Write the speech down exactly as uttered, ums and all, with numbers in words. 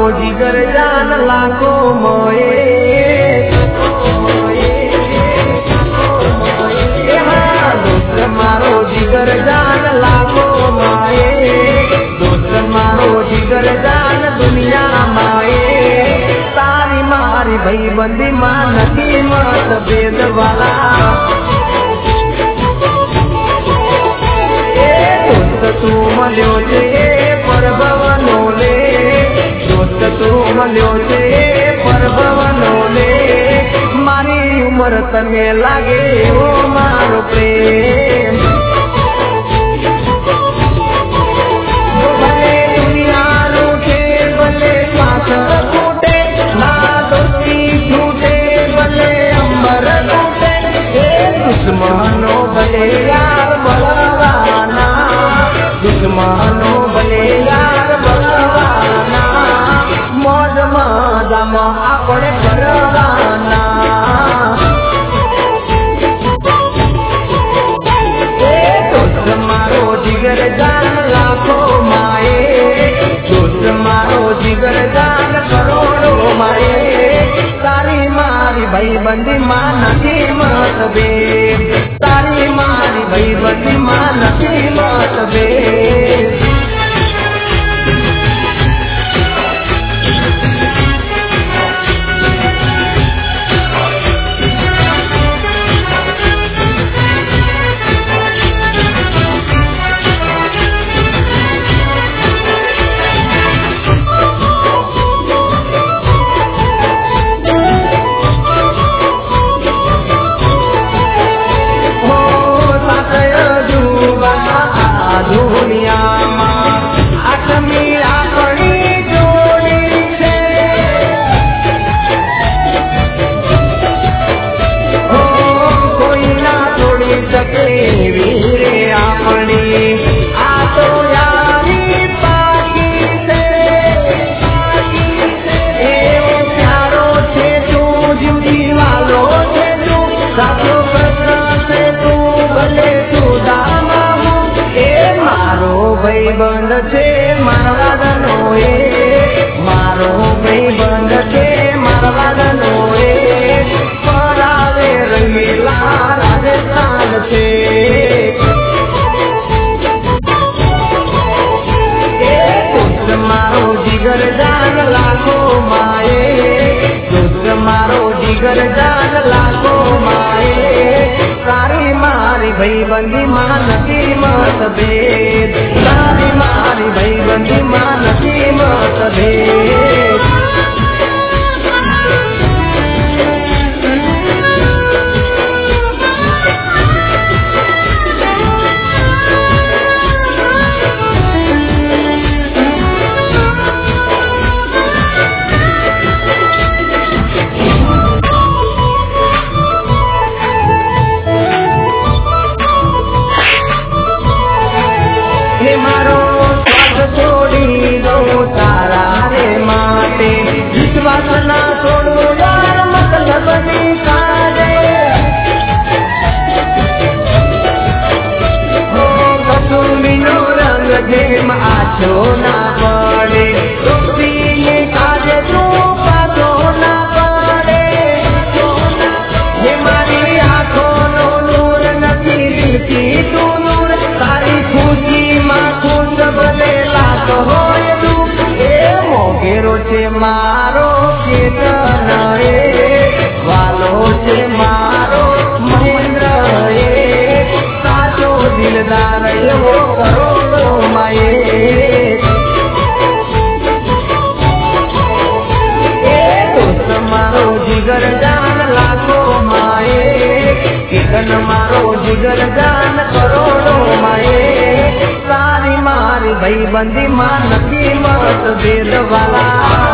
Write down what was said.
जिगर जान लाखो मोए दोस्त मारो जिगर जान लाखो माए दोस्त मारो जिगर जान दुनिया माए तारी मारी भाई बंदी मान की मत भेद वाला तू मल्यो छे परभवनो ले दोस्त तू मल्यो छे परभवनो ले मारी उम्र तने लागे ओ मारो प्रेम भले दुनिया रूठे भले साथ टूटे ना दोस्ती छूटे भले अंबर टूटे दुश्मनो भले यार बलवाना दुश्मनो भले यार बलवाना मौज मजा में आपणे करवाना दोस्त मारो जिगर जान लाखो माए दोस्त मारो जिगर जान करोड़ो माए तारी मारी भाई बंदी मान की मत बे तारी मारी भाई बंदी मान की मत बे बंद छे मारवादनो ए मारो भाई बंद छे मारवादनो ए परावे रंगीला राजस्थान छे दोस्त मारो जिगर जान लाखो माए दोस्त मारो जिगर जान लाखो माए सारी मारी भाई बंदी मान की मत भेद सारी मारी भाई बंदी मान की मत भेद वासना छोड़ो यार मतलब नहीं काजे कसूमिनो रंग जेम आछो ना पड़े रूपी ये काजे तू पाछो ना पड़े ये मारी आँखों नो नूर नथी दिल की तू नूर सारी खुशी मां खुश भले लाग होय तू ए मोगेरो छे मारो वालो से मारो महेंद्र साचो दिलदार वो करो माए दोस्त मारो जिगर जान लाखो माए कितन मारो जिगर जान करोड़ो माए सारी मारी भाई बंदी मान की मत भेद वाला